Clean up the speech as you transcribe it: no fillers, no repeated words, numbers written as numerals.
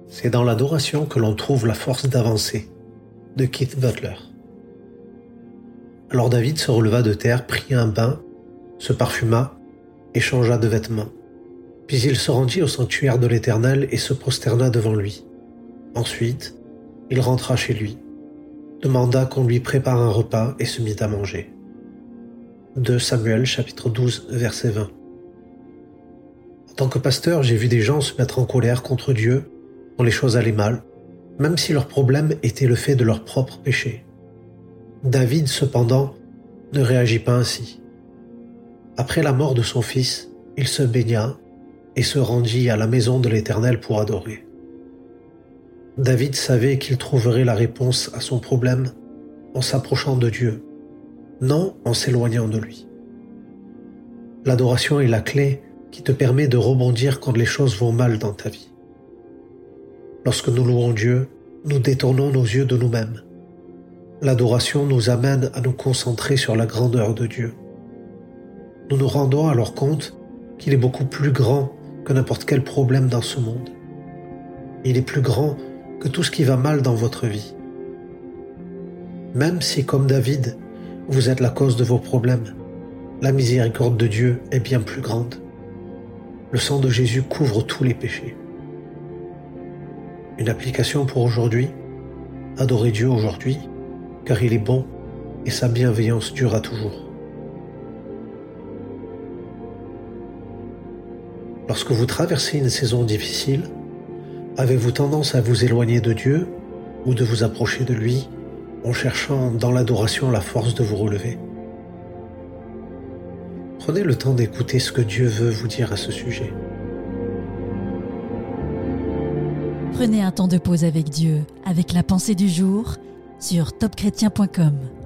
C'est dans l'adoration que l'on trouve la force d'avancer, de Keith Butler. Alors David se releva de terre, prit un bain, se parfuma et changea de vêtements. Puis il se rendit au sanctuaire de l'Éternel et se prosterna devant lui. Ensuite, il rentra chez lui, demanda qu'on lui prépare un repas et se mit à manger. 2 Samuel chapitre 12 verset 20. En tant que pasteur, j'ai vu des gens se mettre en colère contre Dieu quand les choses allaient mal, même si leur problème était le fait de leur propre péché. David, cependant, ne réagit pas ainsi. Après la mort de son fils, il se baigna et se rendit à la maison de l'Éternel pour adorer. David savait qu'il trouverait la réponse à son problème en s'approchant de Dieu, non en s'éloignant de lui. L'adoration est la clé qui te permet de rebondir quand les choses vont mal dans ta vie. Lorsque nous louons Dieu, nous détournons nos yeux de nous-mêmes. L'adoration nous amène à nous concentrer sur la grandeur de Dieu. Nous nous rendons alors compte qu'il est beaucoup plus grand que n'importe quel problème dans ce monde. Il est plus grand que tout ce qui va mal dans votre vie. Même si, comme David, vous êtes la cause de vos problèmes, la miséricorde de Dieu est bien plus grande. Le sang de Jésus couvre tous les péchés. Une application pour aujourd'hui: adorez Dieu aujourd'hui, car il est bon et sa bienveillance durera toujours. Lorsque vous traversez une saison difficile, avez-vous tendance à vous éloigner de Dieu ou de vous approcher de lui en cherchant dans l'adoration la force de vous relever? Prenez le temps d'écouter ce que Dieu veut vous dire à ce sujet. Prenez un temps de pause avec Dieu, avec la pensée du jour, sur topchrétien.com.